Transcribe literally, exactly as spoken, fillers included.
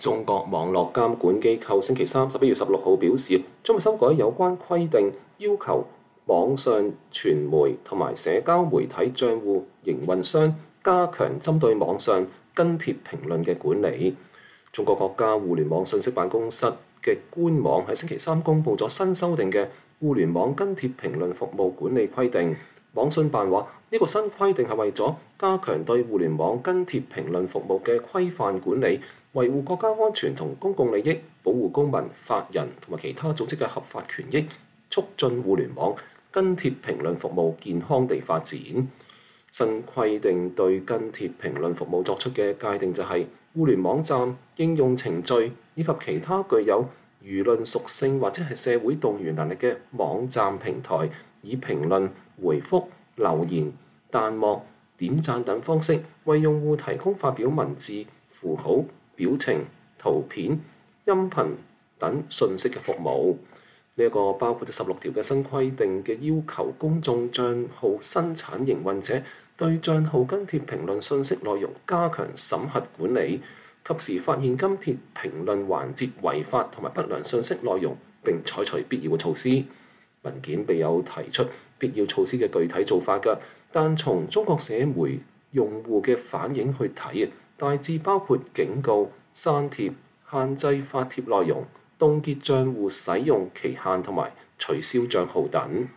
中國網絡監管機構星期三十一月十六號表示，將會修改有關規定，要求網上傳媒同埋社交媒體帳戶營運商加強針對網上跟帖評論嘅管理。中國國家互聯網信息辦公室嘅官網喺星期三公布咗新修訂嘅互聯網跟帖評論服務管理規定。網信辦話，呢個新規定係為咗加強對互聯網跟帖評論服務嘅規範管理，維護國家安全同公共利益，保護公民、法人同埋其他組織嘅合法權益，促進互聯網跟帖評論服務健康地發展。新規定對跟帖評論服務作出嘅界定就係互聯網站、應用程序以及其他具有輿論屬性或者係社會動員能力嘅網站平台，以評論、回覆、留言、彈幕、點讚等方式為用戶提供發表文字、符號、表情、圖片、音頻等信息嘅服務。呢一個包括咗十六條嘅新規定嘅要求，公眾帳號生產營運者對帳號跟帖評論信息內容加強審核管理，及時發現跟帖評論環節違法同埋不良信息內容，並採取必要嘅措施。文件備有提出必要措施嘅具體做法㗎，但從中國社媒用戶嘅反應去睇，大致包括警告、刪帖、限制發帖內容、凍結帳戶使用期限同埋取消帳號等。